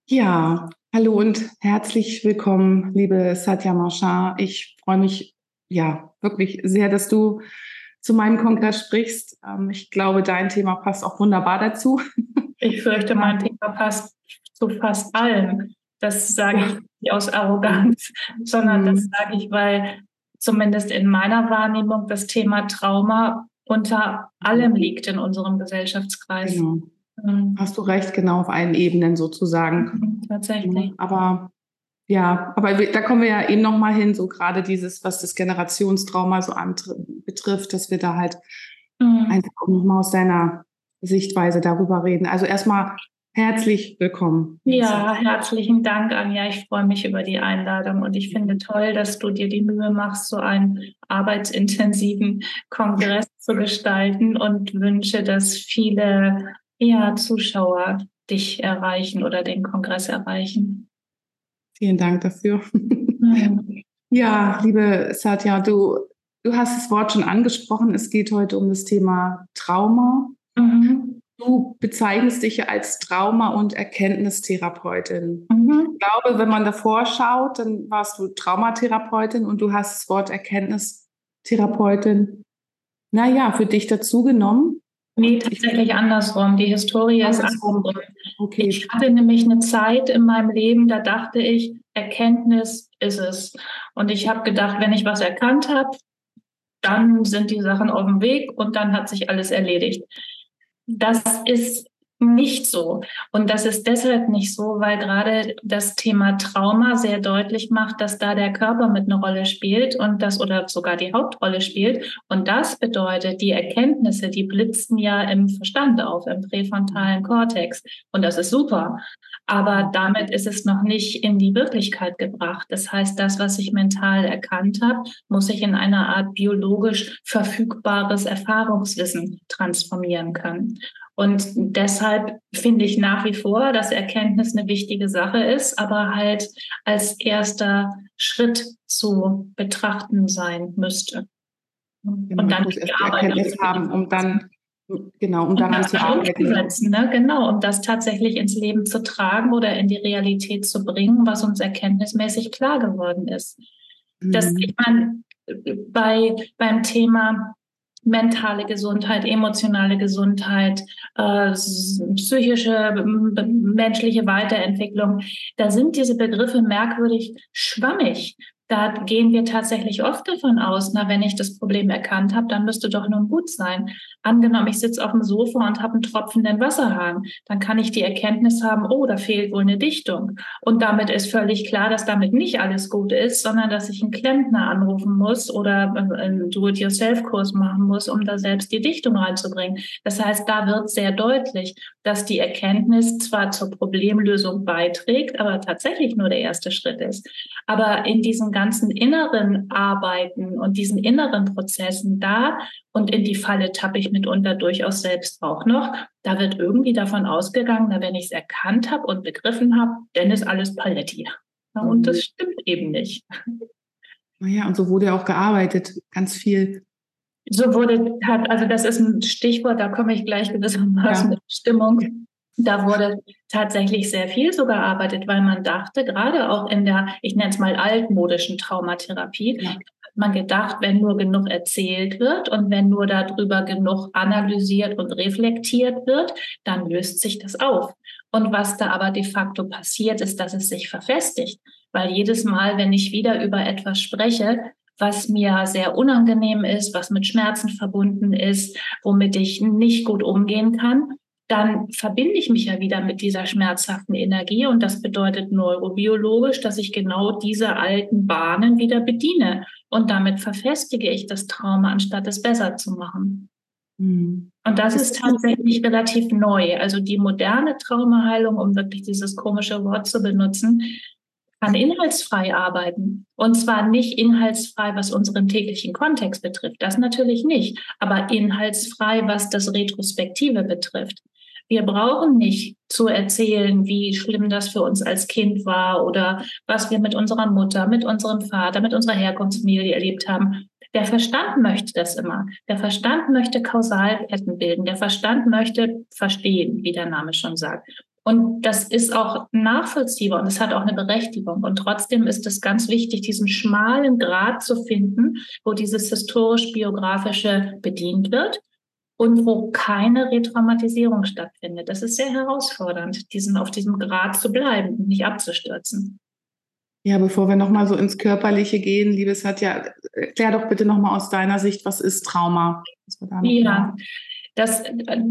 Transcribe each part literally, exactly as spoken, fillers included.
Ja, hallo und herzlich willkommen, liebe Satya Marchand. Ich freue mich ja wirklich sehr, dass du zu meinem Kongress sprichst. Ähm, ich glaube, dein Thema passt auch wunderbar dazu. Ich fürchte, mein Thema passt zu fast allem. Das sage ich nicht aus Arroganz, sondern das Mhm. sage ich, weil zumindest in meiner Wahrnehmung das Thema Trauma unter allem liegt in unserem Gesellschaftskreis. Genau. Mhm. Hast du recht, genau auf allen Ebenen sozusagen. Mhm, Ja, tatsächlich. aber ja, aber wir, da kommen wir ja eben noch mal hin, so gerade dieses, was das Generationstrauma so antr- betrifft, dass wir da halt Mhm. einfach auch noch mal aus deiner Sichtweise darüber reden. Also erstmal herzlich willkommen, liebe Ja, Satya. herzlichen Dank, Anja. Ich freue mich über die Einladung und ich finde toll, dass du dir die Mühe machst, so einen arbeitsintensiven Kongress zu gestalten und wünsche, dass viele, ja, Zuschauer dich erreichen oder den Kongress erreichen. Vielen Dank dafür. Mhm. Ja, liebe Satya, du, du hast das Wort schon angesprochen. Es geht heute um das Thema Trauma. Mhm. Du bezeichnest dich ja als Trauma- und Erkenntnistherapeutin. Mhm. Ich glaube, wenn man davor schaut, dann warst du Traumatherapeutin und du hast das Wort Erkenntnistherapeutin, naja, für dich dazu genommen. Nee, Und ich tatsächlich andersrum. Die Historie ist andersrum. andersrum. Ich Okay. hatte nämlich eine Zeit in meinem Leben, da dachte ich, Erkenntnis ist es. Und ich habe gedacht, wenn ich was erkannt habe, dann sind die Sachen auf dem Weg und dann hat sich alles erledigt. Das ist nicht so. Und das ist deshalb nicht so, weil gerade das Thema Trauma sehr deutlich macht, dass da der Körper mit einer Rolle spielt und das oder sogar die Hauptrolle spielt. Und das bedeutet, die Erkenntnisse, die blitzen ja im Verstand auf, im präfrontalen Kortex. Und das ist super. Aber damit ist es noch nicht in die Wirklichkeit gebracht. Das heißt, das, was ich mental erkannt habe, muss ich in eine Art biologisch verfügbares Erfahrungswissen transformieren können. Und deshalb finde ich nach wie vor, dass Erkenntnis eine wichtige Sache ist, aber halt als erster Schritt zu betrachten sein müsste. Genau, Und ich dann muss die erst die Arbeit Erkenntnis haben, um dann, genau, um und daran das zu dann arbeiten. umzusetzen, ne? Genau, um das tatsächlich ins Leben zu tragen oder in die Realität zu bringen, was uns erkenntnismäßig klar geworden ist. Das, ich Mhm. meine, bei, beim Thema mentale Gesundheit, emotionale Gesundheit, äh, psychische, menschliche Weiterentwicklung, da sind diese Begriffe merkwürdig schwammig. Da gehen wir tatsächlich oft davon aus, na, wenn ich das Problem erkannt habe, dann müsste doch nun gut sein. Angenommen, ich sitze auf dem Sofa und habe einen tropfenden Wasserhahn, dann kann ich die Erkenntnis haben, oh, da fehlt wohl eine Dichtung. Und damit ist völlig klar, dass damit nicht alles gut ist, sondern dass ich einen Klempner anrufen muss oder einen Do-it-yourself-Kurs machen muss, um da selbst die Dichtung reinzubringen. Das heißt, da wird sehr deutlich, dass die Erkenntnis zwar zur Problemlösung beiträgt, aber tatsächlich nur der erste Schritt ist. Aber in diesen ganzen inneren Arbeiten und diesen inneren Prozessen da und in die Falle tappe ich mitunter durchaus selbst auch noch. Da wird irgendwie davon ausgegangen, na, wenn ich es erkannt habe und begriffen habe, dann ist alles Paletti. Ja, und das Mhm. stimmt eben nicht. Naja, und so wurde ja auch gearbeitet, ganz viel. So wurde, hat, also das ist ein Stichwort, da komme ich gleich gewissermaßen Ja. mit Stimmung. Da wurde tatsächlich sehr viel so gearbeitet, weil man dachte, gerade auch in der, ich nenne es mal altmodischen Traumatherapie, Ja. hat man gedacht, wenn nur genug erzählt wird und wenn nur darüber genug analysiert und reflektiert wird, dann löst sich das auf. Und was da aber de facto passiert, ist, dass es sich verfestigt. Weil jedes Mal, wenn ich wieder über etwas spreche, was mir sehr unangenehm ist, was mit Schmerzen verbunden ist, womit ich nicht gut umgehen kann, dann verbinde ich mich ja wieder mit dieser schmerzhaften Energie und das bedeutet neurobiologisch, dass ich genau diese alten Bahnen wieder bediene und damit verfestige ich das Trauma, anstatt es besser zu machen. Mhm. Und das Ist ist das nicht, tatsächlich relativ neu. Also die moderne Traumaheilung, um wirklich dieses komische Wort zu benutzen, kann inhaltsfrei arbeiten. Und zwar nicht inhaltsfrei, was unseren täglichen Kontext betrifft. Das natürlich nicht. Aber inhaltsfrei, was das Retrospektive betrifft. Wir brauchen nicht zu erzählen, wie schlimm das für uns als Kind war oder was wir mit unserer Mutter, mit unserem Vater, mit unserer Herkunftsfamilie erlebt haben. Der Verstand möchte das immer. Der Verstand möchte Kausalketten bilden. Der Verstand möchte verstehen, wie der Name schon sagt. Und das ist auch nachvollziehbar und es hat auch eine Berechtigung. Und trotzdem ist es ganz wichtig, diesen schmalen Grat zu finden, wo dieses historisch-biografische bedient wird und wo keine Retraumatisierung stattfindet. Das ist sehr herausfordernd, diesen, auf diesem Grat zu bleiben und nicht abzustürzen. Ja, bevor wir nochmal so ins Körperliche gehen, liebe Satya, erklär doch bitte nochmal aus deiner Sicht, was ist Trauma? Ja, das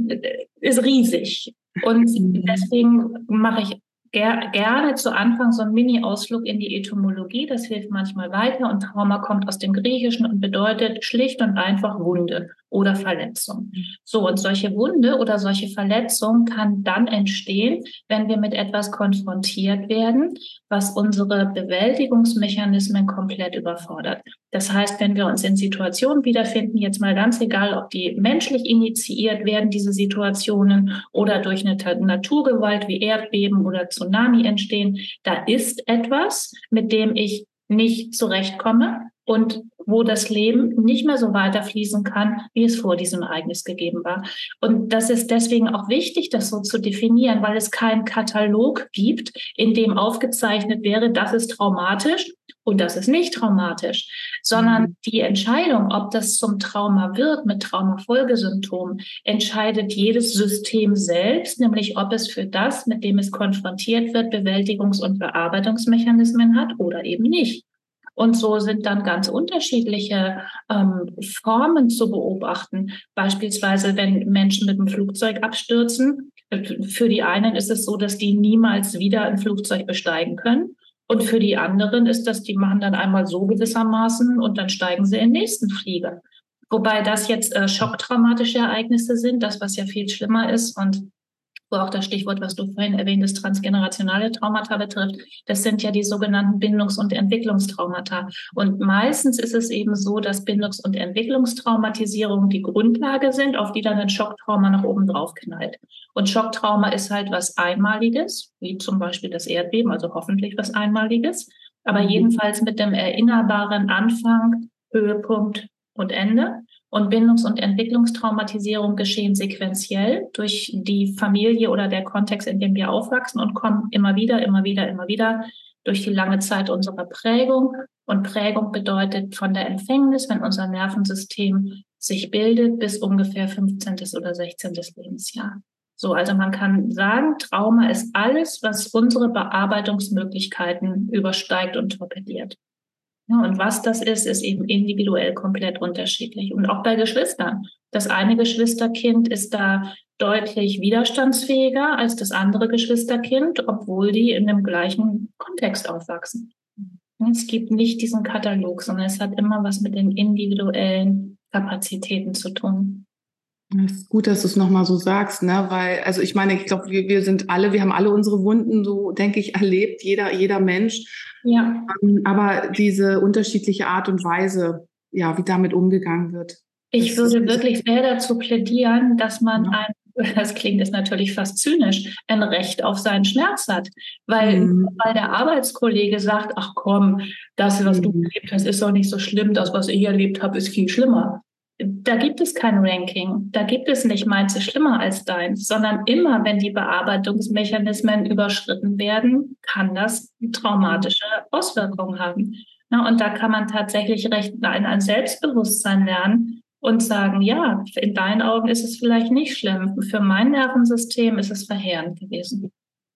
ist riesig. Und deswegen mache ich ger- gerne zu Anfang so einen Mini-Ausflug in die Etymologie. Das hilft manchmal weiter. Und Trauma kommt aus dem Griechischen und bedeutet schlicht und einfach Wunde oder Verletzung. So, und solche Wunde oder solche Verletzung kann dann entstehen, wenn wir mit etwas konfrontiert werden, was unsere Bewältigungsmechanismen komplett überfordert. Das heißt, wenn wir uns in Situationen wiederfinden, jetzt mal ganz egal, ob die menschlich initiiert werden, diese Situationen, oder durch eine Naturgewalt wie Erdbeben oder Tsunami entstehen, da ist etwas, mit dem ich nicht zurechtkomme und wo das Leben nicht mehr so weiterfließen kann, wie es vor diesem Ereignis gegeben war. Und das ist deswegen auch wichtig, das so zu definieren, weil es keinen Katalog gibt, in dem aufgezeichnet wäre, das ist traumatisch und das ist nicht traumatisch, sondern mhm. die Entscheidung, ob das zum Trauma wird mit Traumafolgesymptomen, entscheidet jedes System selbst, nämlich ob es für das, mit dem es konfrontiert wird, Bewältigungs- und Bearbeitungsmechanismen hat oder eben nicht. Und so sind dann ganz unterschiedliche ähm, Formen zu beobachten. Beispielsweise, wenn Menschen mit dem Flugzeug abstürzen. Für die einen ist es so, dass die niemals wieder ein Flugzeug besteigen können. Und für die anderen ist das, die machen dann einmal so gewissermaßen und dann steigen sie in den nächsten Flieger. Wobei das jetzt äh, schocktraumatische Ereignisse sind, das, was ja viel schlimmer ist und wo auch das Stichwort, was du vorhin erwähntest, transgenerationale Traumata betrifft, das sind ja die sogenannten Bindungs- und Entwicklungstraumata. Und meistens ist es eben so, dass Bindungs- und Entwicklungstraumatisierung die Grundlage sind, auf die dann ein Schocktrauma nach oben drauf knallt. Und Schocktrauma ist halt was Einmaliges, wie zum Beispiel das Erdbeben, also hoffentlich was Einmaliges, aber jedenfalls mit dem erinnerbaren Anfang, Höhepunkt und Ende. Und Bindungs- und Entwicklungstraumatisierung geschehen sequenziell durch die Familie oder der Kontext, in dem wir aufwachsen und kommen immer wieder, immer wieder, immer wieder durch die lange Zeit unserer Prägung. Und Prägung bedeutet von der Empfängnis, wenn unser Nervensystem sich bildet, bis ungefähr fünfzehntes oder sechzehntes Lebensjahr. So, also man kann sagen, Trauma ist alles, was unsere Bearbeitungsmöglichkeiten übersteigt und torpediert. Ja, und was das ist, ist eben individuell komplett unterschiedlich. Und auch bei Geschwistern. Das eine Geschwisterkind ist da deutlich widerstandsfähiger als das andere Geschwisterkind, obwohl die in dem gleichen Kontext aufwachsen. Es gibt nicht diesen Katalog, sondern es hat immer was mit den individuellen Kapazitäten zu tun. Es ist gut, dass du es nochmal so sagst, ne? Weil, also ich meine, ich glaube, wir, wir sind alle, wir haben alle unsere Wunden, so denke ich, erlebt, jeder, jeder Mensch. Ja. Aber diese unterschiedliche Art und Weise, ja, wie damit umgegangen wird. Ich würde wirklich sehr dazu plädieren, dass man ja. ein, das klingt jetzt natürlich fast zynisch, ein Recht auf seinen Schmerz hat. Weil, mhm. weil der Arbeitskollege sagt, ach komm, das, was mhm. du erlebt hast, ist doch nicht so schlimm, das, was ich erlebt habe, ist viel schlimmer. Da gibt es kein Ranking, da gibt es nicht meins ist schlimmer als deins, sondern immer, wenn die Bearbeitungsmechanismen überschritten werden, kann das traumatische Auswirkungen haben. Na, und da kann man tatsächlich recht ein, ein Selbstbewusstsein lernen und sagen, ja, in deinen Augen ist es vielleicht nicht schlimm, für mein Nervensystem ist es verheerend gewesen.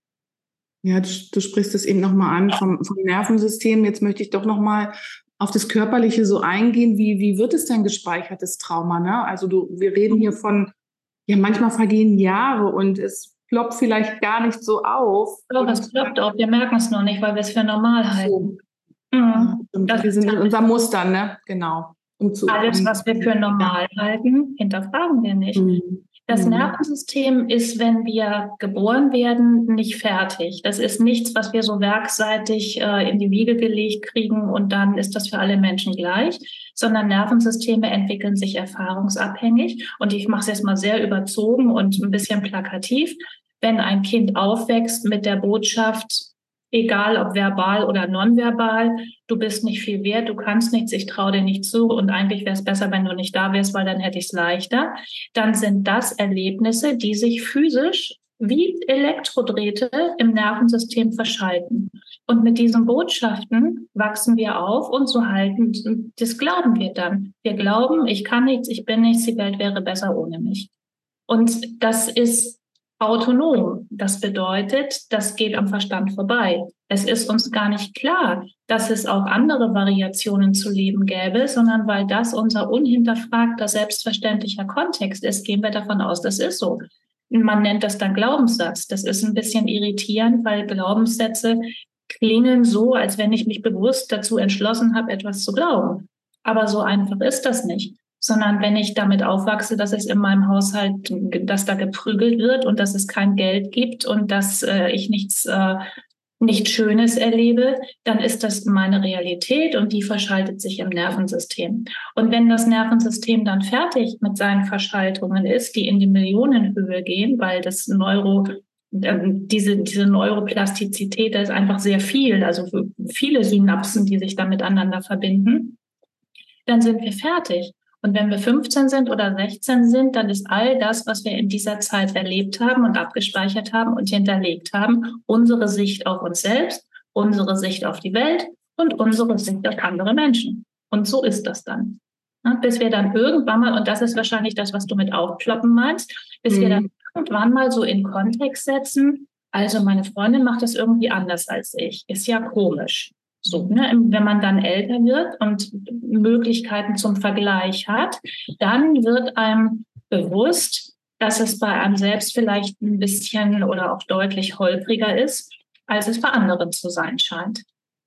Ja, du, du sprichst es eben nochmal an vom, vom Nervensystem. Jetzt möchte ich doch nochmal auf das Körperliche so eingehen. Wie, wie wird es denn gespeichert, das Trauma? Ne? Also du, wir reden hier von, ja, manchmal vergehen Jahre und es ploppt vielleicht gar nicht so auf. Doch, es ploppt auf. Wir merken es nur nicht, weil wir es für normal halten. So. Mhm. Ja, wir sind in unserem Muster, ne? Genau. Um zu, Alles, um, was wir für normal ja. halten, hinterfragen wir nicht. Mhm. Das Nervensystem ist, wenn wir geboren werden, nicht fertig. Das ist nichts, was wir so werkseitig äh, in die Wiege gelegt kriegen und dann ist das für alle Menschen gleich, sondern Nervensysteme entwickeln sich erfahrungsabhängig. Und ich mache es jetzt mal sehr überzogen und ein bisschen plakativ. Wenn ein Kind aufwächst mit der Botschaft, egal ob verbal oder nonverbal, du bist nicht viel wert, du kannst nichts, ich traue dir nicht zu und eigentlich wäre es besser, wenn du nicht da wärst, weil dann hätte ich es leichter. Dann sind das Erlebnisse, die sich physisch wie Elektrodrähte im Nervensystem verschalten. Und mit diesen Botschaften wachsen wir auf und so halten, das glauben wir dann. Wir glauben, ich kann nichts, ich bin nichts, die Welt wäre besser ohne mich. Und das ist autonom. Das bedeutet, das geht am Verstand vorbei. Es ist uns gar nicht klar, dass es auch andere Variationen zu leben gäbe, sondern weil das unser unhinterfragter, selbstverständlicher Kontext ist, gehen wir davon aus, das ist so. Man nennt das dann Glaubenssatz. Das ist ein bisschen irritierend, weil Glaubenssätze klingen so, als wenn ich mich bewusst dazu entschlossen habe, etwas zu glauben. Aber so einfach ist das nicht. Sondern wenn ich damit aufwachse, dass es in meinem Haushalt, dass da geprügelt wird und dass es kein Geld gibt und dass äh, ich nichts, äh, nichts Schönes erlebe, dann ist das meine Realität und die verschaltet sich im Nervensystem. Und wenn das Nervensystem dann fertig mit seinen Verschaltungen ist, die in die Millionenhöhe gehen, weil das Neuro, äh, diese, diese Neuroplastizität, da ist einfach sehr viel, also viele Synapsen, die sich da miteinander verbinden, dann sind wir fertig. Und wenn wir fünfzehn sind oder sechzehn sind, dann ist all das, was wir in dieser Zeit erlebt haben und abgespeichert haben und hinterlegt haben, unsere Sicht auf uns selbst, unsere Sicht auf die Welt und unsere Sicht auf andere Menschen. Und so ist das dann. Ja, bis wir dann irgendwann mal, und das ist wahrscheinlich das, was du mit Aufploppen meinst, bis mhm. wir dann irgendwann mal so in Kontext setzen, also meine Freundin macht das irgendwie anders als ich. Ist ja komisch. So, ne? Wenn man dann älter wird und Möglichkeiten zum Vergleich hat, dann wird einem bewusst, dass es bei einem selbst vielleicht ein bisschen oder auch deutlich holpriger ist, als es bei anderen zu sein scheint.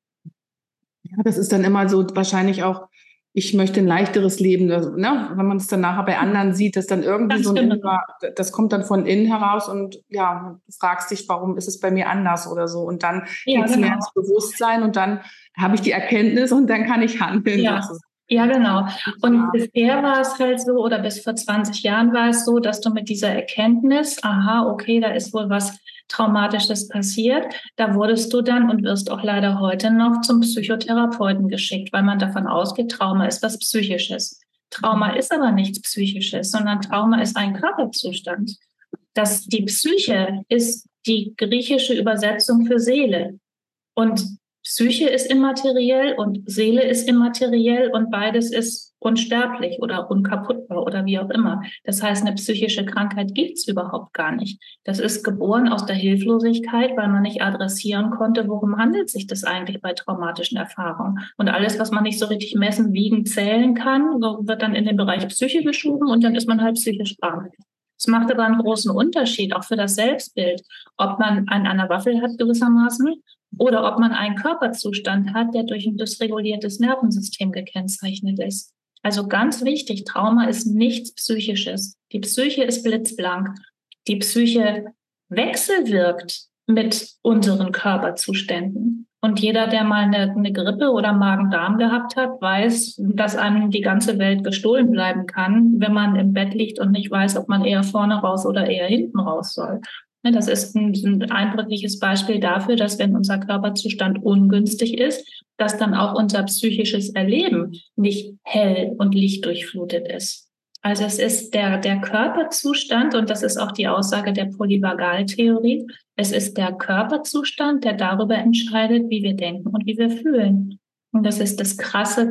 Ja, das ist dann immer so wahrscheinlich auch, ich möchte ein leichteres Leben, also, ne? Wenn man es dann nachher bei anderen sieht, dass dann irgendwie Ganz so ein innerer, das kommt dann von innen heraus und ja, du fragst dich, warum ist es bei mir anders oder so. Und dann ja, geht es genau. mehr ins Bewusstsein und dann habe ich die Erkenntnis und dann kann ich handeln. Ja. Ja, genau. Und ja. bisher war es halt so, oder bis vor zwanzig Jahren war es so, dass du mit dieser Erkenntnis, aha, okay, da ist wohl was Traumatisches passiert, da wurdest du dann und wirst auch leider heute noch zum Psychotherapeuten geschickt, weil man davon ausgeht, Trauma ist was Psychisches. Trauma ist aber nichts Psychisches, sondern Trauma ist ein Körperzustand. Das, die Psyche ist die griechische Übersetzung für Seele. Und Psyche ist immateriell und Seele ist immateriell und beides ist unsterblich oder unkaputtbar oder wie auch immer. Das heißt, eine psychische Krankheit gibt's überhaupt gar nicht. Das ist geboren aus der Hilflosigkeit, weil man nicht adressieren konnte, worum handelt sich das eigentlich bei traumatischen Erfahrungen. Und alles, was man nicht so richtig messen, wiegen, zählen kann, wird dann in den Bereich Psyche geschoben und dann ist man halt psychisch krank. Es macht aber einen großen Unterschied, auch für das Selbstbild, ob man an einer Waffel hat gewissermaßen oder ob man einen Körperzustand hat, der durch ein dysreguliertes Nervensystem gekennzeichnet ist. Also ganz wichtig, Trauma ist nichts Psychisches. Die Psyche ist blitzblank. Die Psyche wechselwirkt mit unseren Körperzuständen. Und jeder, der mal eine, eine Grippe oder Magen-Darm gehabt hat, weiß, dass einem die ganze Welt gestohlen bleiben kann, wenn man im Bett liegt und nicht weiß, ob man eher vorne raus oder eher hinten raus soll. Das ist ein, ein eindrückliches Beispiel dafür, dass wenn unser Körperzustand ungünstig ist, dass dann auch unser psychisches Erleben nicht hell und lichtdurchflutet ist. Also es ist der, der Körperzustand, und das ist auch die Aussage der Polyvagaltheorie, es ist der Körperzustand, der darüber entscheidet, wie wir denken und wie wir fühlen. Und das ist das krasse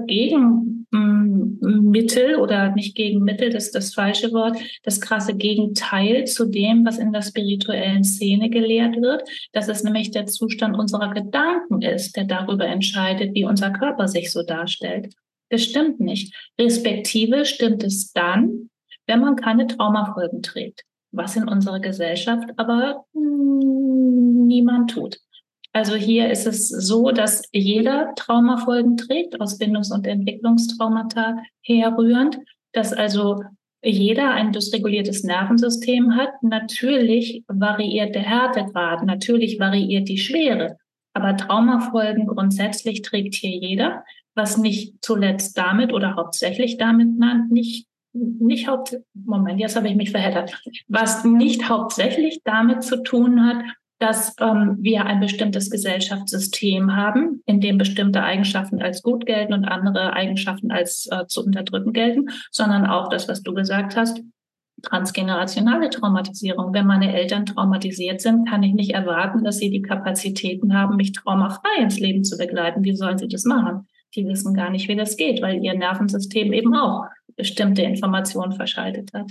Gegenmittel oder nicht Gegenmittel, das ist das falsche Wort, das krasse Gegenteil zu dem, was in der spirituellen Szene gelehrt wird, dass es nämlich der Zustand unserer Gedanken ist, der darüber entscheidet, wie unser Körper sich so darstellt. Das stimmt nicht. Respektive stimmt es dann, wenn man keine Traumafolgen trägt, was in unserer Gesellschaft aber mh, niemand tut. Also hier ist es so, dass jeder Traumafolgen trägt, aus Bindungs- und Entwicklungstraumata herrührend, dass also jeder ein dysreguliertes Nervensystem hat. Natürlich variiert der Härtegrad, natürlich variiert die Schwere, aber Traumafolgen grundsätzlich trägt hier jeder, was nicht zuletzt damit oder hauptsächlich damit, nein, nicht nicht haupt, Moment, jetzt habe ich mich verheddert, was nicht hauptsächlich damit zu tun hat, dass ähm, wir ein bestimmtes Gesellschaftssystem haben, in dem bestimmte Eigenschaften als gut gelten und andere Eigenschaften als äh, zu unterdrücken gelten, sondern auch das, was du gesagt hast, transgenerationale Traumatisierung. Wenn meine Eltern traumatisiert sind, kann ich nicht erwarten, dass sie die Kapazitäten haben, mich traumafrei ins Leben zu begleiten. Wie sollen sie das machen? Die wissen gar nicht, wie das geht, weil ihr Nervensystem eben auch bestimmte Informationen verschaltet hat.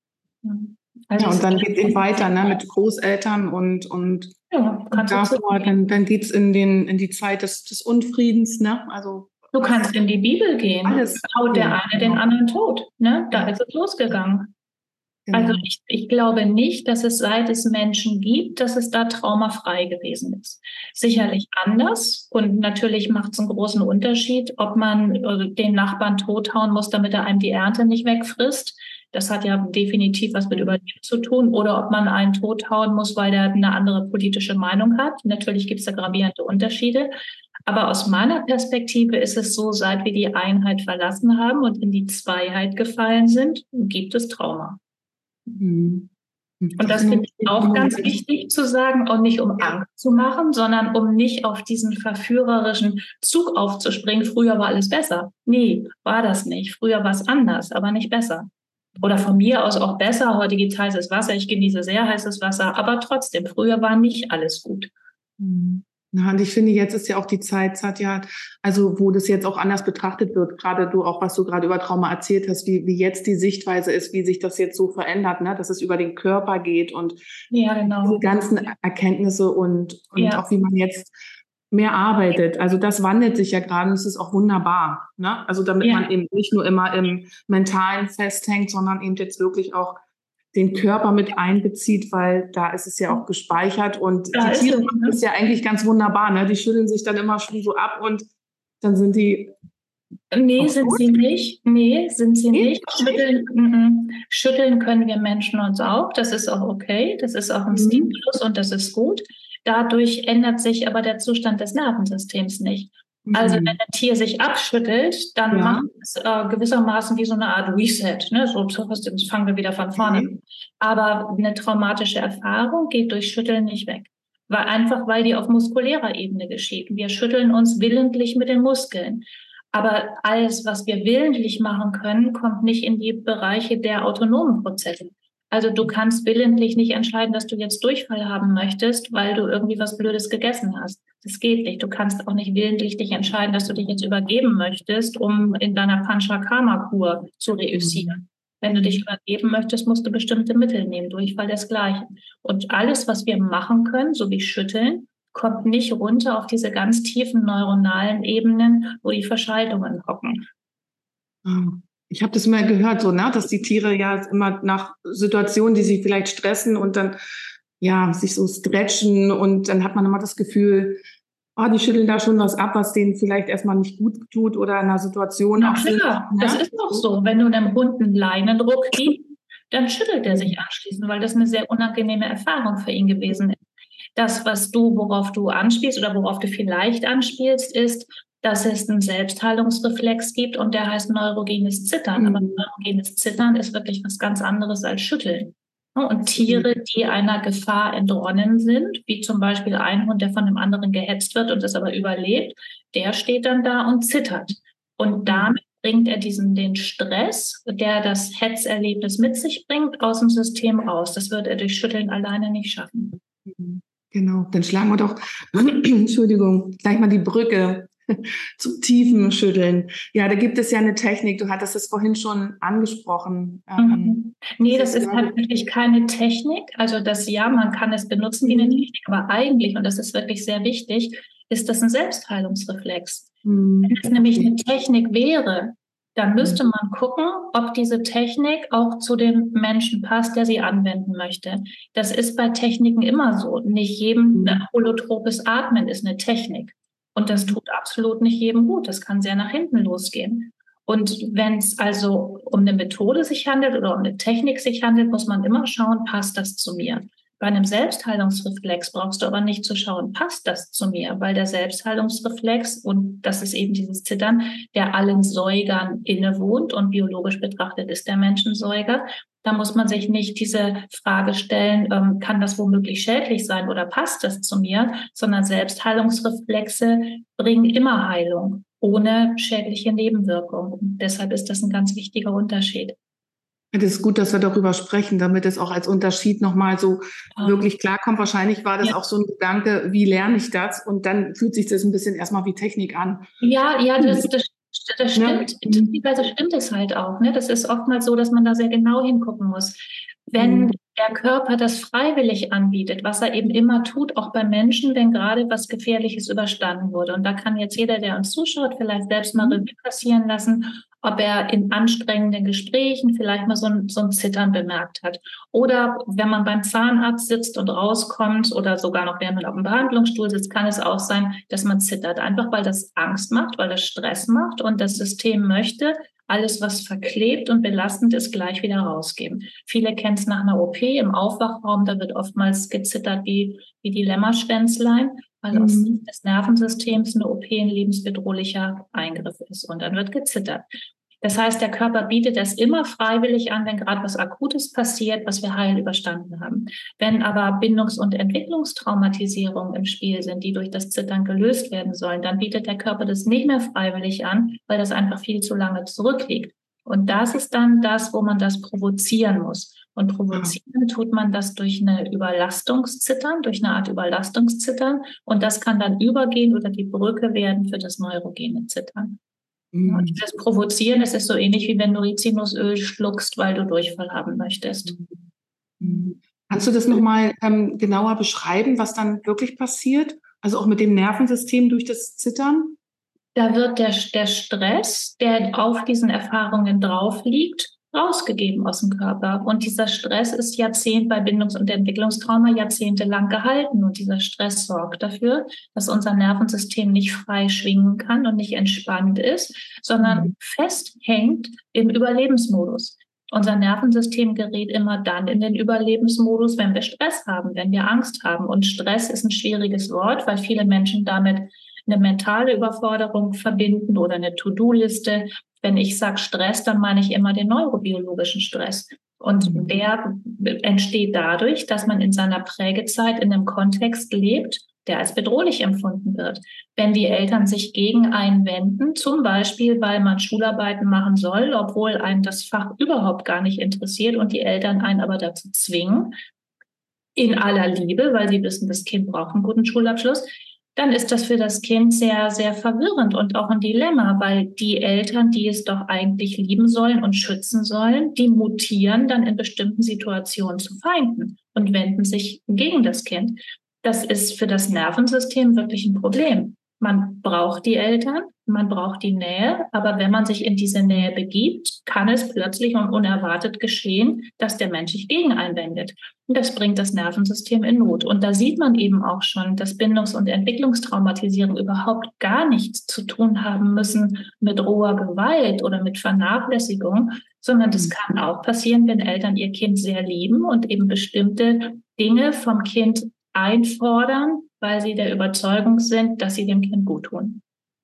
Also ja, und dann geht es eben weiter, ne, mit Großeltern und, und, ja, und davor, dann, dann geht es in, in die Zeit des, des Unfriedens, ne? Also du kannst in die Bibel gehen. Alles. Haut der Ja, eine den anderen tot. Ne? Da ist es losgegangen. Genau. Also ich, ich glaube nicht, dass es, seit es Menschen gibt, dass es da traumafrei gewesen ist. Sicherlich anders, und natürlich macht es einen großen Unterschied, ob man äh, den Nachbarn tothauen muss, damit er einem die Ernte nicht wegfrisst. Das hat ja definitiv was mit Überleben zu tun. Oder ob man einen tothauen muss, weil der eine andere politische Meinung hat. Natürlich gibt es da gravierende Unterschiede. Aber aus meiner Perspektive ist es so, seit wir die Einheit verlassen haben und in die Zweiheit gefallen sind, gibt es Trauma. Mhm. Und das finde ich auch ganz wichtig zu sagen, auch nicht um Angst zu machen, sondern um nicht auf diesen verführerischen Zug aufzuspringen. Früher war alles besser. Nee, war das nicht. Früher war es anders, aber nicht besser. Oder von mir aus auch besser. Heute gibt es heißes Wasser. Ich genieße sehr heißes Wasser. Aber trotzdem, früher war nicht alles gut. Mhm. Ja, und ich finde, jetzt ist ja auch die Zeit, Satya, also wo das jetzt auch anders betrachtet wird, gerade du auch, was du gerade über Trauma erzählt hast, wie, wie jetzt die Sichtweise ist, wie sich das jetzt so verändert, ne, dass es über den Körper geht und ja, genau. diese ganzen Erkenntnisse und, und ja. auch wie man jetzt mehr arbeitet. Also das wandelt sich ja gerade und es ist auch wunderbar, ne? Also damit ja. man eben nicht nur immer im Mentalen festhängt, sondern eben jetzt wirklich auch den Körper mit einbezieht, weil da ist es ja auch gespeichert und da die Tiere ist, machen das ja eigentlich ganz wunderbar, ne? Die schütteln sich dann immer schon so ab und dann sind die... Nee, sind gut. sie nicht. Nee, sind sie nee, nicht. Schütteln, nicht. Schütteln können wir Menschen uns auch. Das ist auch okay. Das ist auch ein mhm. Stimulus und das ist gut. Dadurch ändert sich aber der Zustand des Nervensystems nicht. Also wenn ein Tier sich abschüttelt, dann ja. macht es äh, gewissermaßen wie so eine Art Reset. Ne? So fangen wir wieder von vorne an. Okay. Aber eine traumatische Erfahrung geht durch Schütteln nicht weg. Weil einfach, weil die auf muskulärer Ebene geschieht. Wir schütteln uns willentlich mit den Muskeln. Aber alles, was wir willentlich machen können, kommt nicht in die Bereiche der autonomen Prozesse. Also du kannst willentlich nicht entscheiden, dass du jetzt Durchfall haben möchtest, weil du irgendwie was Blödes gegessen hast. Das geht nicht. Du kannst auch nicht willentlich dich entscheiden, dass du dich jetzt übergeben möchtest, um in deiner Panchakarma-Kur zu reüssieren. Mhm. Wenn du dich übergeben möchtest, musst du bestimmte Mittel nehmen. Durchfall desgleichen. Und alles, was wir machen können, so wie Schütteln, kommt nicht runter auf diese ganz tiefen neuronalen Ebenen, wo die Verschaltungen hocken. Ich habe das mal gehört, so, ne, dass die Tiere ja immer nach Situationen, die sie vielleicht stressen und dann ja sich so stretchen und dann hat man immer das Gefühl, oh, die schütteln da schon was ab, was denen vielleicht erstmal nicht gut tut oder in einer Situation Na auch klar, sind, das ne? ist auch so. Wenn du einem Hund einen Leinendruck gibst, dann schüttelt er sich anschließend, weil das eine sehr unangenehme Erfahrung für ihn gewesen ist. Das, was du, worauf du anspielst oder worauf du vielleicht anspielst, ist, dass es einen Selbstheilungsreflex gibt und der heißt neurogenes Zittern. Mhm. Aber neurogenes Zittern ist wirklich was ganz anderes als Schütteln. Und Tiere, die einer Gefahr entronnen sind, wie zum Beispiel ein Hund, der von einem anderen gehetzt wird und das aber überlebt, der steht dann da und zittert. Und damit bringt er diesen, den Stress, der das Hetzerlebnis mit sich bringt, aus dem System raus. Das wird er durch Schütteln alleine nicht schaffen. Genau, dann schlagen wir doch, Entschuldigung, gleich mal die Brücke zum tiefen Schütteln. Ja, da gibt es ja eine Technik, du hattest es vorhin schon angesprochen. Mhm. Nee, das ist halt wirklich keine Technik. Also das ja, man kann es benutzen wie eine Technik, aber eigentlich, und das ist wirklich sehr wichtig, ist das ein Selbstheilungsreflex. Mhm. Wenn es nämlich eine Technik wäre, dann müsste man gucken, ob diese Technik auch zu dem Menschen passt, der sie anwenden möchte. Das ist bei Techniken immer so. Nicht jedem holotropes Atmen ist eine Technik. Und das tut absolut nicht jedem gut. Das kann sehr nach hinten losgehen. Und wenn es also um eine Methode sich handelt oder um eine Technik sich handelt, muss man immer schauen, passt das zu mir? Bei einem Selbstheilungsreflex brauchst du aber nicht zu schauen, passt das zu mir? Weil der Selbstheilungsreflex, und das ist eben dieses Zittern, der allen Säugern innewohnt und biologisch betrachtet ist der Mensch ein Säuger. Da muss man sich nicht diese Frage stellen, ähm, kann das womöglich schädlich sein oder passt das zu mir? Sondern Selbstheilungsreflexe bringen immer Heilung, ohne schädliche Nebenwirkungen. Deshalb ist das ein ganz wichtiger Unterschied. Es ist gut, dass wir darüber sprechen, damit es auch als Unterschied nochmal so Ja. wirklich klarkommt. Wahrscheinlich war das Ja. auch so ein Gedanke, wie lerne ich das? Und dann fühlt sich das ein bisschen erstmal wie Technik an. Ja, ja, das, das, das Ne? stimmt. Teilweise stimmt es halt auch. Ne? Das ist oftmals so, dass man da sehr genau hingucken muss. Wenn Mhm. der Körper das freiwillig anbietet, was er eben immer tut, auch bei Menschen, wenn gerade was Gefährliches überstanden wurde. Und da kann jetzt jeder, der uns zuschaut, vielleicht selbst mal Revue passieren lassen, ob er in anstrengenden Gesprächen vielleicht mal so ein, so ein Zittern bemerkt hat. Oder wenn man beim Zahnarzt sitzt und rauskommt oder sogar noch während man auf dem Behandlungsstuhl sitzt, kann es auch sein, dass man zittert. Einfach weil das Angst macht, weil das Stress macht und das System möchte, alles, was verklebt und belastend ist, gleich wieder rausgeben. Viele kennen es nach einer O P im Aufwachraum, da wird oftmals gezittert wie, wie die Lämmerschwänzlein, weil Mhm. aus Sicht des Nervensystems eine O P ein lebensbedrohlicher Eingriff ist und dann wird gezittert. Das heißt, der Körper bietet es immer freiwillig an, wenn gerade was Akutes passiert, was wir heil überstanden haben. Wenn aber Bindungs- und Entwicklungstraumatisierungen im Spiel sind, die durch das Zittern gelöst werden sollen, dann bietet der Körper das nicht mehr freiwillig an, weil das einfach viel zu lange zurückliegt. Und das ist dann das, wo man das provozieren muss. Und provozieren tut man das durch eine Überlastungszittern, durch eine Art Überlastungszittern. Und das kann dann übergehen oder die Brücke werden für das neurogene Zittern. Ja, das Provozieren, das ist so ähnlich wie wenn du Rizinusöl schluckst, weil du Durchfall haben möchtest. Mhm. Kannst du das nochmal ähm, genauer beschreiben, was dann wirklich passiert? Also auch mit dem Nervensystem durch das Zittern? Da wird der, der Stress, der auf diesen Erfahrungen drauf liegt, rausgegeben aus dem Körper. Und dieser Stress ist Jahrzehnt bei Bindungs- und Entwicklungstrauma jahrzehntelang gehalten. Und dieser Stress sorgt dafür, dass unser Nervensystem nicht frei schwingen kann und nicht entspannt ist, sondern Mhm. festhängt im Überlebensmodus. Unser Nervensystem gerät immer dann in den Überlebensmodus, wenn wir Stress haben, wenn wir Angst haben. Und Stress ist ein schwieriges Wort, weil viele Menschen damit eine mentale Überforderung verbinden oder eine To-Do-Liste. Wenn ich sage Stress, dann meine ich immer den neurobiologischen Stress. Und Mhm. der entsteht dadurch, dass man in seiner Prägezeit in einem Kontext lebt, der als bedrohlich empfunden wird. Wenn die Eltern sich gegen einen wenden, zum Beispiel, weil man Schularbeiten machen soll, obwohl einen das Fach überhaupt gar nicht interessiert und die Eltern einen aber dazu zwingen, in aller Liebe, weil sie wissen, das Kind braucht einen guten Schulabschluss, dann ist das für das Kind sehr, sehr verwirrend und auch ein Dilemma, weil die Eltern, die es doch eigentlich lieben sollen und schützen sollen, die mutieren dann in bestimmten Situationen zu Feinden und wenden sich gegen das Kind. Das ist für das Nervensystem wirklich ein Problem. Man braucht die Eltern, man braucht die Nähe, aber wenn man sich in diese Nähe begibt, kann es plötzlich und unerwartet geschehen, dass der Mensch sich gegen einwendet. Und das bringt das Nervensystem in Not. Und da sieht man eben auch schon, dass Bindungs- und Entwicklungstraumatisierung überhaupt gar nichts zu tun haben müssen mit roher Gewalt oder mit Vernachlässigung, sondern das kann auch passieren, wenn Eltern ihr Kind sehr lieben und eben bestimmte Dinge vom Kind einfordern, weil sie der Überzeugung sind, dass sie dem Kind gut tun.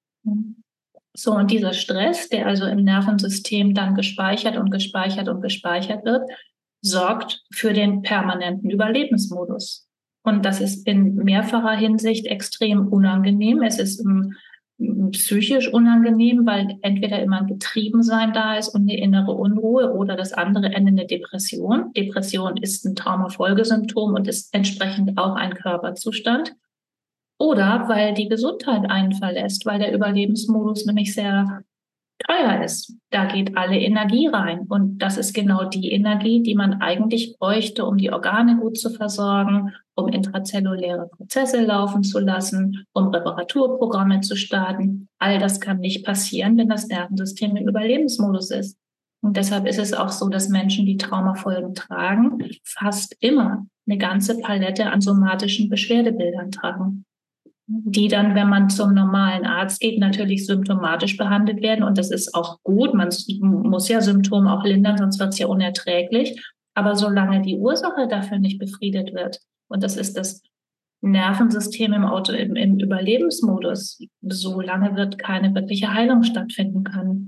So, und dieser Stress, der also im Nervensystem dann gespeichert und gespeichert und gespeichert wird, sorgt für den permanenten Überlebensmodus. Und das ist in mehrfacher Hinsicht extrem unangenehm. Es ist um, um, psychisch unangenehm, weil entweder immer ein Getriebensein da ist und eine innere Unruhe oder das andere Ende eine Depression. Depression ist ein Traumafolgesymptom und ist entsprechend auch ein Körperzustand. Oder weil die Gesundheit einen verlässt, weil der Überlebensmodus nämlich sehr teuer ist. Da geht alle Energie rein. Und das ist genau die Energie, die man eigentlich bräuchte, um die Organe gut zu versorgen, um intrazelluläre Prozesse laufen zu lassen, um Reparaturprogramme zu starten. All das kann nicht passieren, wenn das Nervensystem im Überlebensmodus ist. Und deshalb ist es auch so, dass Menschen, die Traumafolgen tragen, fast immer eine ganze Palette an somatischen Beschwerdebildern tragen, die dann, wenn man zum normalen Arzt geht, natürlich symptomatisch behandelt werden. Und das ist auch gut. Man muss ja Symptome auch lindern, sonst wird es ja unerträglich. Aber solange die Ursache dafür nicht befriedet wird, und das ist das Nervensystem im, Auto, im, im Überlebensmodus, solange wird keine wirkliche Heilung stattfinden können.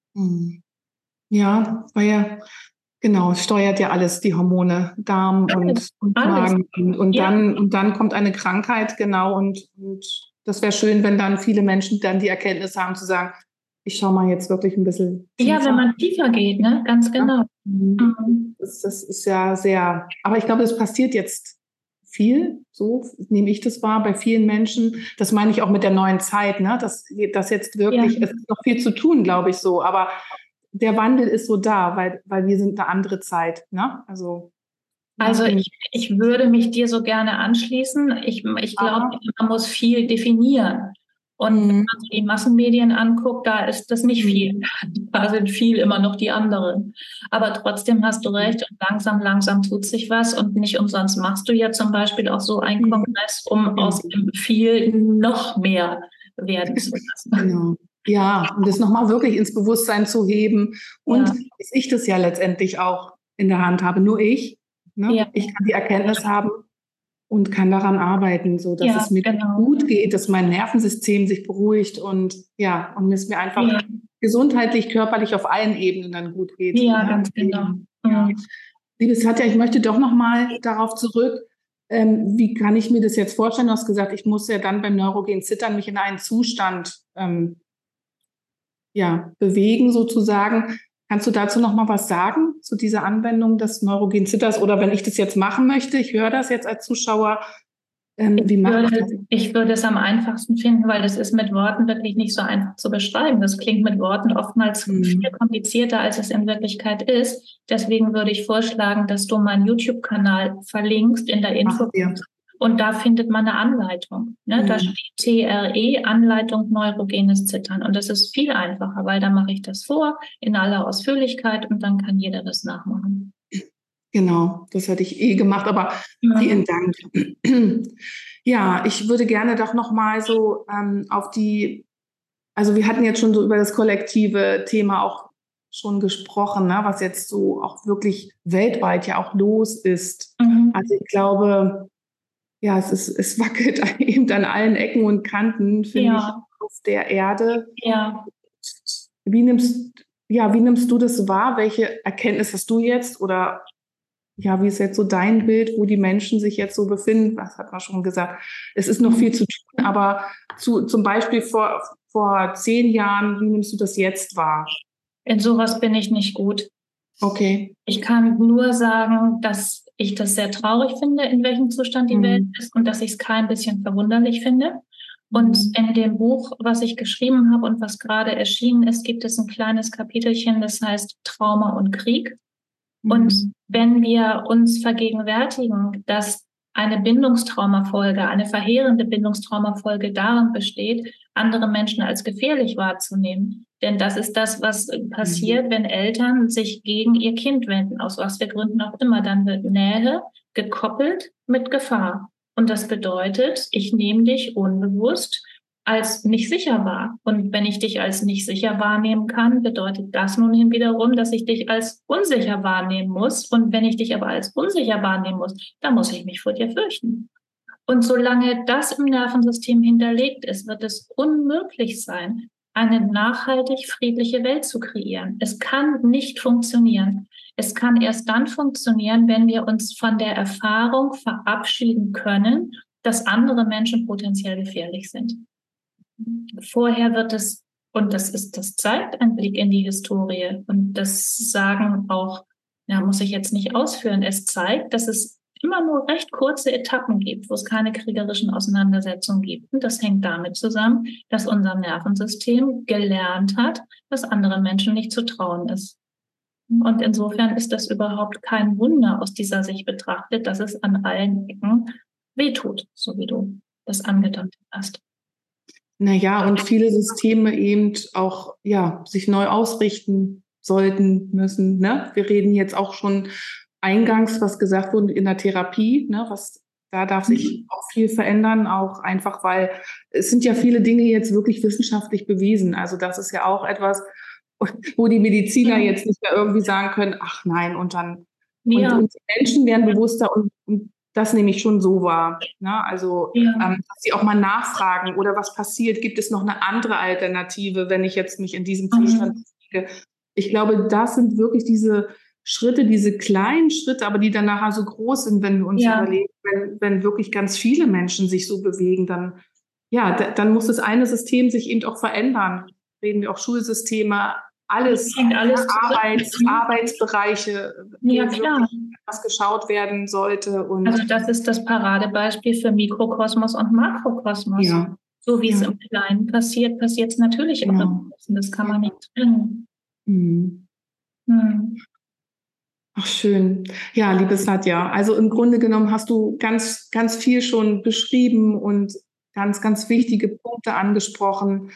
Ja, weil ja, genau, es steuert ja alles, die Hormone, Darm und, und Magen. Und, und, Ja. dann, und dann kommt eine Krankheit, genau, und, und das wäre schön, wenn dann viele Menschen dann die Erkenntnis haben zu sagen, ich schaue mal jetzt wirklich ein bisschen Ja, tiefer. wenn man tiefer geht, ne? Ganz genau. Ja. Mhm. Das, das ist ja sehr, aber ich glaube, das passiert jetzt viel, so nehme ich das wahr, bei vielen Menschen. Das meine ich auch mit der neuen Zeit, ne? Dass das jetzt wirklich, Ja. es ist noch viel zu tun, glaube ich so, aber der Wandel ist so da, weil, weil wir sind eine andere Zeit, ne? Also, Also ja, ich, ich würde mich dir so gerne anschließen. Ich, ich glaube, aber, man muss viel definieren. Und wenn mh, man sich die Massenmedien anguckt, da ist das nicht viel. mh, Da sind viel immer noch die anderen. Aber trotzdem hast du recht und langsam, langsam tut sich was. Und nicht umsonst machst du ja zum Beispiel auch so einen mh, Kongress, um genau. aus dem viel noch mehr werden zu lassen. Genau. Ja, um das nochmal wirklich ins Bewusstsein zu heben. Und Ja, dass ich das ja letztendlich auch in der Hand habe, nur ich. Ne? ja, Ich kann die Erkenntnis haben und kann daran arbeiten, so dass ja, es mir genau. gut geht, dass mein Nervensystem sich beruhigt und ja, und es mir einfach Ja, gesundheitlich, körperlich auf allen Ebenen dann gut geht. ja, Ne? ganz genau. Ja. Mhm. Liebe Satya, ich möchte doch nochmal darauf zurück. Ähm, wie kann ich mir das jetzt vorstellen? Du hast gesagt, ich muss ja dann beim Neurogen Zittern mich in einen Zustand ähm, ja, bewegen sozusagen. Kannst du dazu noch mal was sagen, zu dieser Anwendung des Neurogen Zitters? Oder wenn ich das jetzt machen möchte, ich höre das jetzt als Zuschauer, ähm, wie Ich mache ich das? würde, ich würde es am einfachsten finden, weil das ist mit Worten wirklich nicht so einfach zu beschreiben. Das klingt mit Worten oftmals viel Hm. komplizierter, als es in Wirklichkeit ist. Deswegen würde ich vorschlagen, dass du meinen YouTube-Kanal verlinkst in der Machen Info. wir. Und da findet man eine Anleitung. Ne? Da Hm. steht T R E, Anleitung neurogenes Zittern. Und das ist viel einfacher, weil da mache ich das vor in aller Ausführlichkeit und dann kann jeder das nachmachen. Genau, das hätte ich eh gemacht, aber Ja. vielen Dank. Ja, ich würde gerne doch noch mal so ähm, auf die, also wir hatten jetzt schon so über das kollektive Thema auch schon gesprochen, ne, was jetzt so auch wirklich weltweit ja auch los ist. Mhm. Also ich glaube, ja, es ist, es wackelt eben an allen Ecken und Kanten, finde ich, Ja, auf der Erde. ja. Wie nimmst, ja, wie nimmst du das wahr? Welche Erkenntnis hast du jetzt? Oder ja, wie ist jetzt so dein Bild, wo die Menschen sich jetzt so befinden? Was hat man schon gesagt? Es ist noch viel zu tun, aber zu, zum Beispiel vor, vor zehn Jahren, wie nimmst du das jetzt wahr? In sowas bin ich nicht gut. Okay. Ich kann nur sagen, dass ich das sehr traurig finde, in welchem Zustand die Welt Mhm. ist und dass ich es kein bisschen verwunderlich finde. Und Mhm. in dem Buch, was ich geschrieben habe und was gerade erschienen ist, gibt es ein kleines Kapitelchen, das heißt Trauma und Krieg. Und Mhm. wenn wir uns vergegenwärtigen, dass eine Bindungstraumafolge, eine verheerende Bindungstraumafolge darin besteht, andere Menschen als gefährlich wahrzunehmen. Denn das ist das, was passiert, wenn Eltern sich gegen ihr Kind wenden, aus was für Gründen auch immer. Dann wird Nähe gekoppelt mit Gefahr. Und das bedeutet, ich nehme dich unbewusst als nicht sicher wahr. Und wenn ich dich als nicht sicher wahrnehmen kann, bedeutet das nun wiederum, dass ich dich als unsicher wahrnehmen muss. Und wenn ich dich aber als unsicher wahrnehmen muss, dann muss ich mich vor dir fürchten. Und solange das im Nervensystem hinterlegt ist, wird es unmöglich sein, eine nachhaltig friedliche Welt zu kreieren. Es kann nicht funktionieren. Es kann erst dann funktionieren, wenn wir uns von der Erfahrung verabschieden können, dass andere Menschen potenziell gefährlich sind. Vorher wird es, und das ist, das zeigt ein Blick in die Historie, und das sagen auch, ja, muss ich jetzt nicht ausführen, es zeigt, dass es immer nur recht kurze Etappen gibt, wo es keine kriegerischen Auseinandersetzungen gibt. Und das hängt damit zusammen, dass unser Nervensystem gelernt hat, dass anderen Menschen nicht zu trauen ist. Und insofern ist das überhaupt kein Wunder aus dieser Sicht betrachtet, dass es an allen Ecken wehtut, so wie du das angedeutet hast. Naja, und viele Systeme eben auch, ja, sich neu ausrichten sollten, müssen, ne? Wir reden jetzt auch schon eingangs, was gesagt wurde in der Therapie, ne? Was, da darf sich auch viel verändern, auch einfach, weil es sind ja viele Dinge jetzt wirklich wissenschaftlich bewiesen. Also das ist ja auch etwas, wo die Mediziner jetzt nicht mehr irgendwie sagen können, ach nein, und dann, und, Ja, und die Menschen werden bewusster und, und das nehme ich schon so wahr. Ne? Also, ja. ähm, dass sie auch mal nachfragen oder was passiert, gibt es noch eine andere Alternative, wenn ich jetzt mich in diesem Zustand bewege. Ich glaube, das sind wirklich diese Schritte, diese kleinen Schritte, aber die dann nachher so groß sind, wenn wir uns Ja. überlegen, wenn, wenn wirklich ganz viele Menschen sich so bewegen, dann, ja, d- dann muss das eine System sich eben auch verändern. reden wir auch Schulsysteme, alles, alles Arbeits, Arbeitsbereiche, ja, klar. was geschaut werden sollte. Und also das ist das Paradebeispiel für Mikrokosmos und Makrokosmos. Ja. So wie ja. es im Kleinen passiert, passiert es natürlich ja. auch im Großen. Das kann man nicht trennen. Mhm. Hm. Ach, schön. Ja, liebe Satya, also im Grunde genommen hast du ganz, ganz viel schon beschrieben und ganz, ganz wichtige Punkte angesprochen.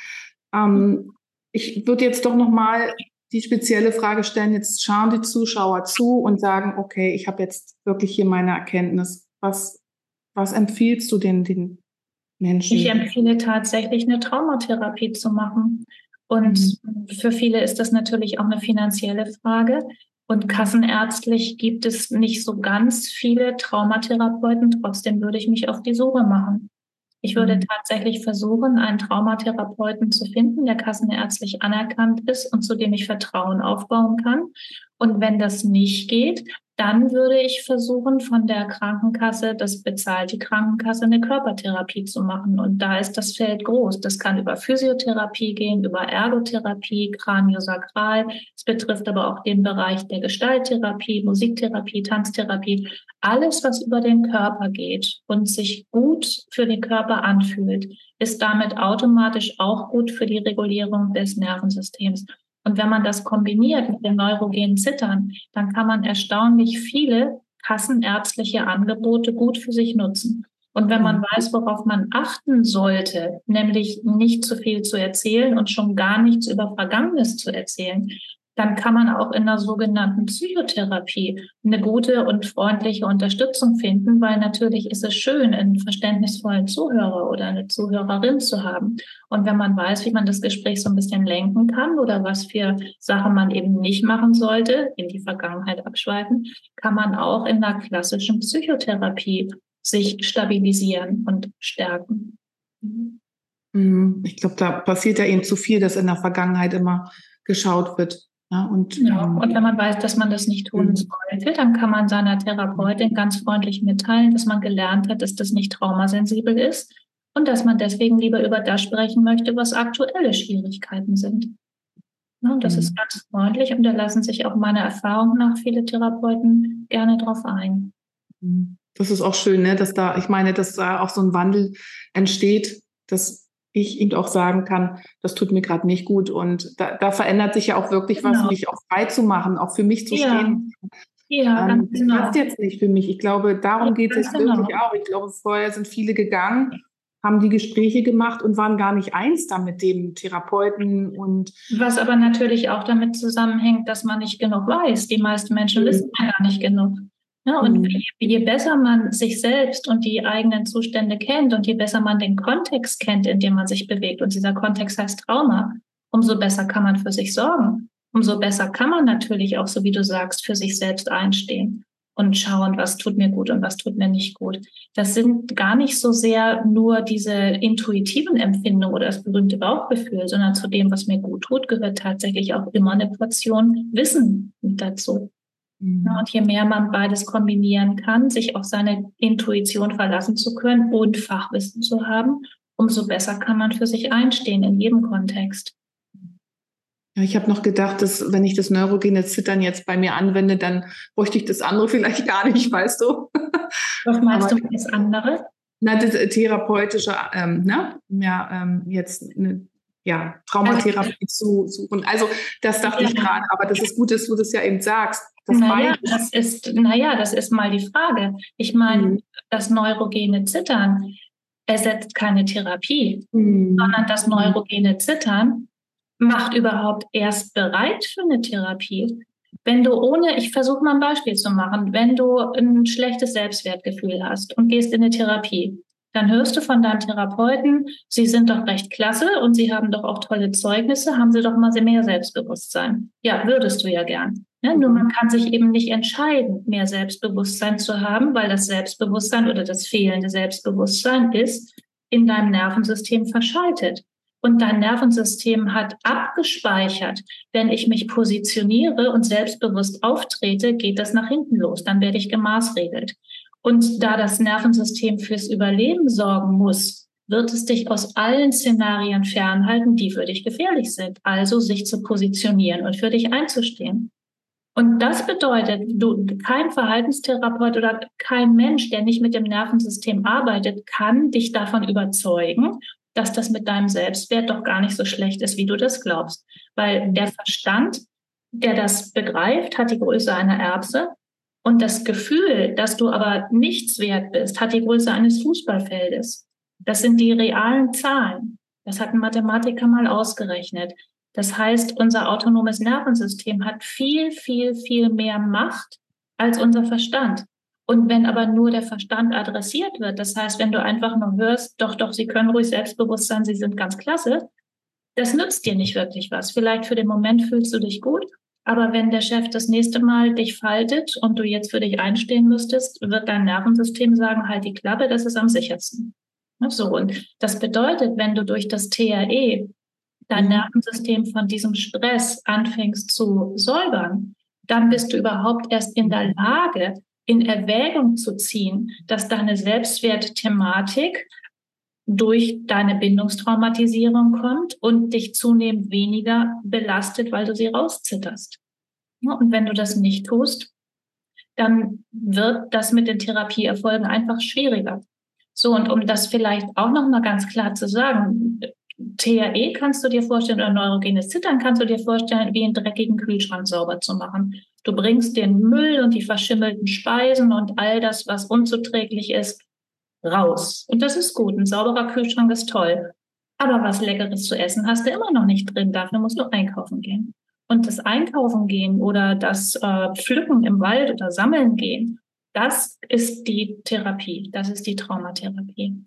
Ähm, ich würde jetzt doch nochmal die spezielle Frage stellen, jetzt schauen die Zuschauer zu und sagen, okay, ich habe jetzt wirklich hier meine Erkenntnis. Was, was empfiehlst du den, den Menschen? Ich empfehle tatsächlich eine Traumatherapie zu machen. Und mhm. für viele ist das natürlich auch eine finanzielle Frage. Und kassenärztlich gibt es nicht so ganz viele Traumatherapeuten. Trotzdem würde ich mich auf die Suche machen. Ich würde mhm. tatsächlich versuchen, einen Traumatherapeuten zu finden, der kassenärztlich anerkannt ist und zu dem ich Vertrauen aufbauen kann. Und wenn das nicht geht, dann würde ich versuchen, von der Krankenkasse, das bezahlt die Krankenkasse, eine Körpertherapie zu machen. Und da ist das Feld groß. Das kann über Physiotherapie gehen, über Ergotherapie, Kraniosakral. Es betrifft aber auch den Bereich der Gestalttherapie, Musiktherapie, Tanztherapie. Alles, was über den Körper geht und sich gut für den Körper anfühlt, ist damit automatisch auch gut für die Regulierung des Nervensystems. Und wenn man das kombiniert mit dem neurogenen Zittern, dann kann man erstaunlich viele kassenärztliche Angebote gut für sich nutzen. Und wenn man weiß, worauf man achten sollte, nämlich nicht zu viel zu erzählen und schon gar nichts über Vergangenes zu erzählen, dann kann man auch in der sogenannten Psychotherapie eine gute und freundliche Unterstützung finden, weil natürlich ist es schön, einen verständnisvollen Zuhörer oder eine Zuhörerin zu haben. Und wenn man weiß, wie man das Gespräch so ein bisschen lenken kann oder was für Sachen man eben nicht machen sollte, in die Vergangenheit abschweifen, kann man auch in der klassischen Psychotherapie sich stabilisieren und stärken. Ich glaube, da passiert ja eben zu viel, dass in der Vergangenheit immer geschaut wird. Ja, und, ja, und wenn man weiß, dass man das nicht tun mhm. sollte, dann kann man seiner Therapeutin ganz freundlich mitteilen, dass man gelernt hat, dass das nicht traumasensibel ist und dass man deswegen lieber über das sprechen möchte, was aktuelle Schwierigkeiten sind. Ja, und das mhm. ist ganz freundlich und da lassen sich auch meiner Erfahrung nach viele Therapeuten gerne drauf ein. Das ist auch schön, ne? Dass da, ich meine, dass da auch so ein Wandel entsteht, dass ich ihm auch sagen kann, das tut mir gerade nicht gut. Und da, da verändert sich ja auch wirklich was, genau. mich auch frei zu machen, auch für mich zu ja. stehen. Ja, ähm, ganz das genau. passt jetzt nicht für mich. Ich glaube, darum ja, geht es jetzt genau. wirklich auch. Ich glaube, vorher sind viele gegangen, haben die Gespräche gemacht und waren gar nicht eins da mit dem Therapeuten. Und was aber natürlich auch damit zusammenhängt, dass man nicht genug weiß. Die meisten Menschen mhm. wissen ja gar nicht genug. Ja, und je, je besser man sich selbst und die eigenen Zustände kennt und je besser man den Kontext kennt, in dem man sich bewegt, und dieser Kontext heißt Trauma, umso besser kann man für sich sorgen. Umso besser kann man natürlich auch, so wie du sagst, für sich selbst einstehen und schauen, was tut mir gut und was tut mir nicht gut. Das sind gar nicht so sehr nur diese intuitiven Empfindungen oder das berühmte Bauchgefühl, sondern zu dem, was mir gut tut, gehört tatsächlich auch immer eine Portion Wissen dazu. Und je mehr man beides kombinieren kann, sich auf seine Intuition verlassen zu können und Fachwissen zu haben, umso besser kann man für sich einstehen in jedem Kontext. Ja, ich habe noch gedacht, dass wenn ich das neurogene Zittern jetzt bei mir anwende, dann bräuchte ich das andere vielleicht gar nicht, weißt du? Was meinst Aber, du mit das andere? Na, das therapeutische, ähm, ne? Ja, ähm, jetzt eine ja, Traumatherapie also, zu suchen. Also das dachte ja. ich gerade, aber das ist gut, dass du das ja eben sagst. Naja, das ist, naja, das ist mal die Frage. Ich meine, mhm. das neurogene Zittern ersetzt keine Therapie, mhm. sondern das neurogene Zittern macht überhaupt erst bereit für eine Therapie. Wenn du ohne, ich versuche mal ein Beispiel zu machen, wenn du ein schlechtes Selbstwertgefühl hast und gehst in eine Therapie, dann hörst du von deinem Therapeuten, Sie sind doch recht klasse und Sie haben doch auch tolle Zeugnisse, haben Sie doch mal mehr Selbstbewusstsein. Ja, würdest du ja gern. Ja, nur man kann sich eben nicht entscheiden, mehr Selbstbewusstsein zu haben, weil das Selbstbewusstsein oder das fehlende Selbstbewusstsein ist in deinem Nervensystem verschaltet. Und dein Nervensystem hat abgespeichert, wenn ich mich positioniere und selbstbewusst auftrete, geht das nach hinten los, dann werde ich gemaßregelt. Und da das Nervensystem fürs Überleben sorgen muss, wird es dich aus allen Szenarien fernhalten, die für dich gefährlich sind. Also sich zu positionieren und für dich einzustehen. Und das bedeutet, du, kein Verhaltenstherapeut oder kein Mensch, der nicht mit dem Nervensystem arbeitet, kann dich davon überzeugen, dass das mit deinem Selbstwert doch gar nicht so schlecht ist, wie du das glaubst. Weil der Verstand, der das begreift, hat die Größe einer Erbse. Und das Gefühl, dass du aber nichts wert bist, hat die Größe eines Fußballfeldes. Das sind die realen Zahlen. Das hat ein Mathematiker mal ausgerechnet. Das heißt, unser autonomes Nervensystem hat viel, viel, viel mehr Macht als unser Verstand. Und wenn aber nur der Verstand adressiert wird, das heißt, wenn du einfach nur hörst, doch, doch, Sie können ruhig selbstbewusst sein, Sie sind ganz klasse, das nützt dir nicht wirklich was. Vielleicht für den Moment fühlst du dich gut, aber wenn der Chef das nächste Mal dich faltet und du jetzt für dich einstehen müsstest, wird dein Nervensystem sagen, halt die Klappe, das ist am sichersten. So, und das bedeutet, wenn du durch das T R E dein Nervensystem von diesem Stress anfängst zu säubern, dann bist du überhaupt erst in der Lage, in Erwägung zu ziehen, dass deine Selbstwertthematik durch deine Bindungstraumatisierung kommt und dich zunehmend weniger belastet, weil du sie rauszitterst. Und wenn du das nicht tust, dann wird das mit den Therapieerfolgen einfach schwieriger. So, und um das vielleicht auch noch mal ganz klar zu sagen, T R E kannst du dir vorstellen oder neurogenes Zittern kannst du dir vorstellen, wie einen dreckigen Kühlschrank sauber zu machen. Du bringst den Müll und die verschimmelten Speisen und all das, was unzuträglich ist, raus. Und das ist gut. Ein sauberer Kühlschrank ist toll. Aber was Leckeres zu essen hast du immer noch nicht drin. Dafür musst du einkaufen gehen. Und das Einkaufen gehen oder das äh, Pflücken im Wald oder Sammeln gehen, das ist die Therapie. Das ist die Traumatherapie.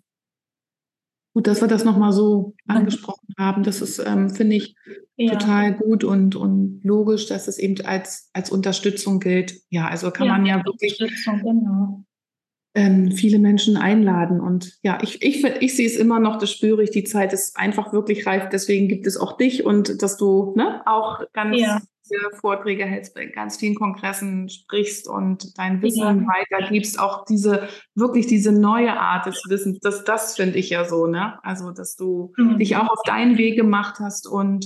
Gut, dass wir das nochmal so angesprochen haben. Das ist, ähm, finde ich, ja. total gut und, und logisch, dass es eben als, als Unterstützung gilt. Ja, also kann ja, man ja wirklich genau. ähm, viele Menschen einladen. Und ja, ich, ich, ich sehe es immer noch, das spüre ich, die Zeit ist einfach wirklich reif. Deswegen gibt es auch dich und dass du ne, auch ganz ja. viele Vorträge hältst, bei ganz vielen Kongressen sprichst und dein Wissen ja. weitergibst. Auch diese, wirklich diese neue Art des Wissens, das, das finde ich ja so, ne? Also, dass du mhm. dich auch auf deinen Weg gemacht hast und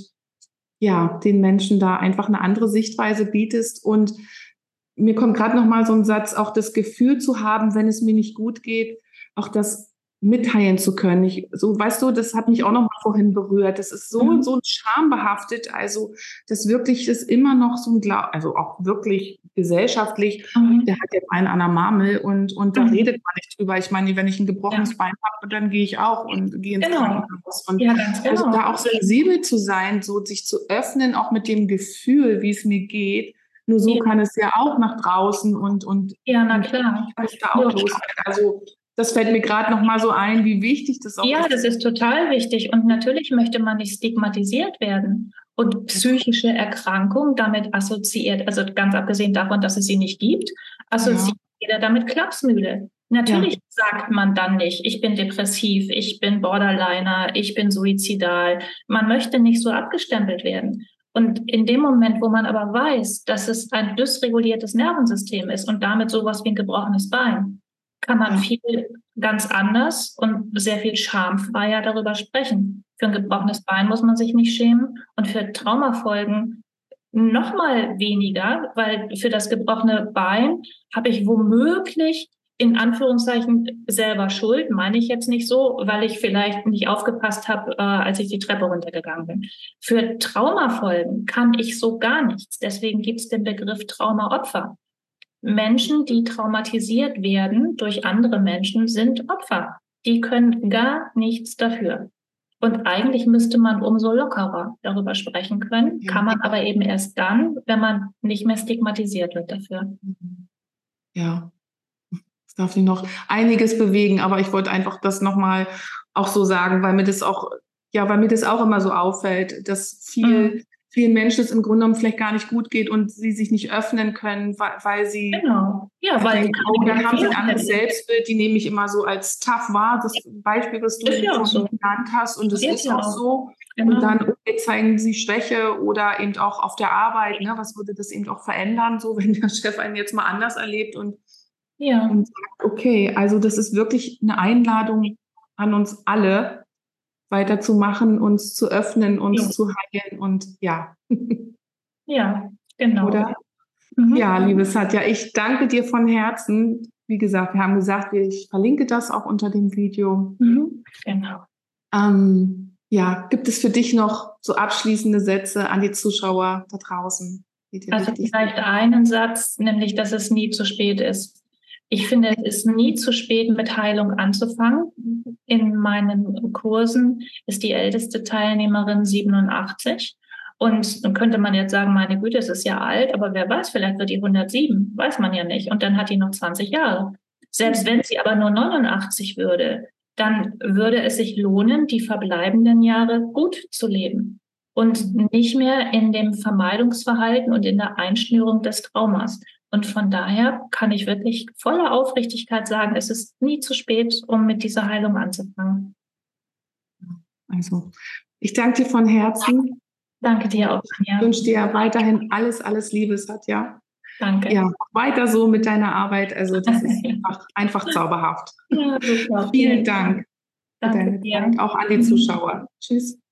ja, den Menschen da einfach eine andere Sichtweise bietest. Und mir kommt gerade noch mal so ein Satz, auch das Gefühl zu haben, wenn es mir nicht gut geht, auch das mitteilen zu können. Ich, so, weißt du, das hat mich auch noch mal vorhin berührt. Das ist so mhm. so schambehaftet, also das wirklich das immer noch so ein Glaube, also auch wirklich gesellschaftlich. Mhm. Der hat jetzt einen an der Marmel und und da mhm. redet man nicht drüber. Ich meine, wenn ich ein gebrochenes ja. Bein habe, dann gehe ich auch und gehe ins genau. Krankenhaus. Und ja, ganz genau. also da auch sensibel zu sein, so sich zu öffnen, auch mit dem Gefühl, wie es mir geht. Nur so ja. kann es ja auch nach draußen und und ja, na klar. Kann ich da auch ja. los. Also das fällt mir gerade noch mal so ein, wie wichtig das auch ja, ist. Ja, das ist total wichtig. Und natürlich möchte man nicht stigmatisiert werden. Und psychische Erkrankung damit assoziiert, also ganz abgesehen davon, dass es sie nicht gibt, assoziiert ja. jeder damit Klapsmühle. Natürlich ja. sagt man dann nicht, ich bin depressiv, ich bin Borderliner, ich bin suizidal. Man möchte nicht so abgestempelt werden. Und in dem Moment, wo man aber weiß, dass es ein dysreguliertes Nervensystem ist und damit sowas wie ein gebrochenes Bein, kann man viel ganz anders und sehr viel schamfreier darüber sprechen. Für ein gebrochenes Bein muss man sich nicht schämen und für Traumafolgen noch mal weniger, weil für das gebrochene Bein habe ich womöglich in Anführungszeichen selber Schuld, meine ich jetzt nicht so, weil ich vielleicht nicht aufgepasst habe, äh, als ich die Treppe runtergegangen bin. Für Traumafolgen kann ich so gar nichts. Deswegen gibt es den Begriff Traumaopfer. Menschen, die traumatisiert werden durch andere Menschen, sind Opfer. Die können gar nichts dafür. Und eigentlich müsste man umso lockerer darüber sprechen können, ja. kann man aber eben erst dann, wenn man nicht mehr stigmatisiert wird dafür. Ja, es darf sich noch einiges bewegen, aber ich wollte einfach das nochmal auch so sagen, weil mir das auch, ja, weil mir das auch immer so auffällt, dass viel mhm. vielen Menschen es im Grunde genommen vielleicht gar nicht gut geht und sie sich nicht öffnen können, weil, weil sie genau. ja, weil denken, oh, dann haben sie ein anderes Selbstbild, die nehme ich immer so als tough wahr, das Beispiel, was du ja so. genannt hast und das ist, ist auch so. Genau. Und dann okay, zeigen sie Schwäche oder eben auch auf der Arbeit, ne? Was würde das eben auch verändern, so wenn der Chef einen jetzt mal anders erlebt und, ja. und sagt, okay, also das ist wirklich eine Einladung, an uns alle, weiterzumachen, uns zu öffnen, uns ja. zu heilen und ja. Ja, genau. Oder? Mhm. Ja, liebe Satya, ich danke dir von Herzen. Wie gesagt, wir haben gesagt, ich verlinke das auch unter dem Video. Mhm. Genau. Ähm, ja, gibt es für dich noch so abschließende Sätze an die Zuschauer da draußen? Die dir also vielleicht sind? Einen Satz, nämlich, dass es nie zu spät ist. Ich finde, es ist nie zu spät, mit Heilung anzufangen. In meinen Kursen ist die älteste Teilnehmerin siebenundachtzig. Und dann könnte man jetzt sagen, meine Güte, es ist ja alt, aber wer weiß, vielleicht wird die hundertsieben, weiß man ja nicht. Und dann hat die noch zwanzig Jahre. Selbst wenn sie aber nur neunundachtzig würde, dann würde es sich lohnen, die verbleibenden Jahre gut zu leben und nicht mehr in dem Vermeidungsverhalten und in der Einschnürung des Traumas. Und von daher kann ich wirklich voller Aufrichtigkeit sagen, es ist nie zu spät, um mit dieser Heilung anzufangen. Also, ich danke dir von Herzen. Danke dir auch. Ja. Ich wünsche dir weiterhin alles, alles Liebe, Satya. Danke. Ja, weiter so mit deiner Arbeit. Also das ist einfach, einfach zauberhaft. Ja, super. Vielen Dank Danke für deine dir. Zeit, auch an die Zuschauer. Tschüss.